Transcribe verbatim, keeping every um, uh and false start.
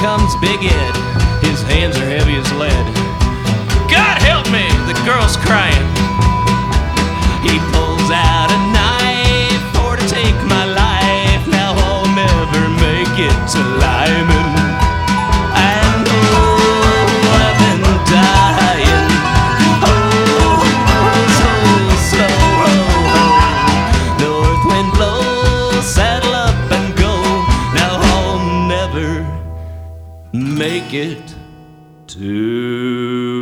comes Big Ed. His hands are heavy as lead. God help me, the girl's crying. He pulls out a knife for to take my life. Now I'll never make it to Lyman. And oh, I've been dying. Oh, so slow. North wind blows, saddle up and go. Now I'll never make it to